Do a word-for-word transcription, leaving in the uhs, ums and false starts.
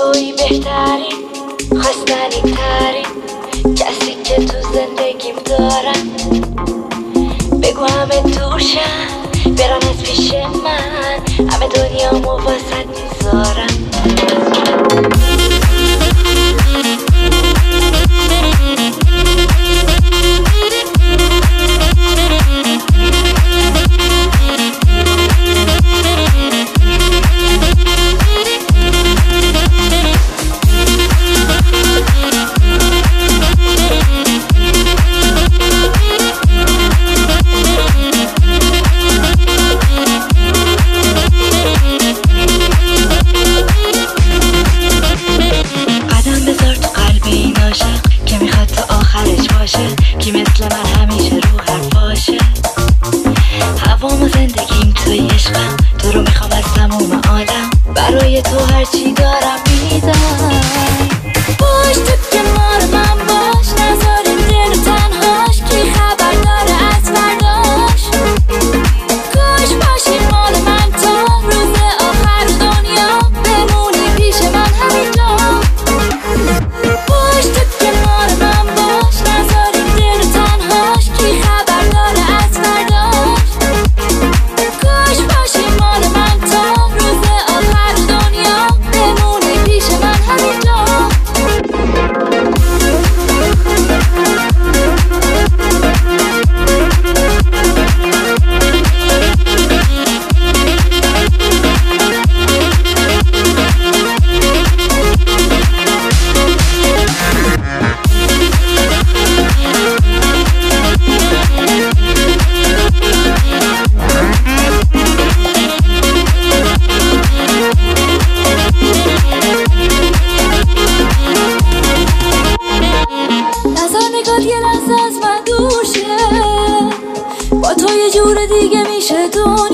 توی بهترین خواستنی ترین کسی که تو زندگیم دارم. بگو همه دورشن برن از پیش من، همه دنیامو واسد میذارم. کی مثل من همیشه رو حرفاشه. هوام و زندگیم توی عشقم، تو رو میخوام از تموم عالم، برای تو هرچی دارم میدم. باش تو کنار من باش، نذاریم دل تنهاش، کی خبر داره از فرداش. کاش باشی مال من تا روز آخر دنیا، بمونی پیش من همینجا. باش تو کنار من باش، نذاریم یه لحظه از من دور شه، با تو یه جور دیگه میشه دنیا.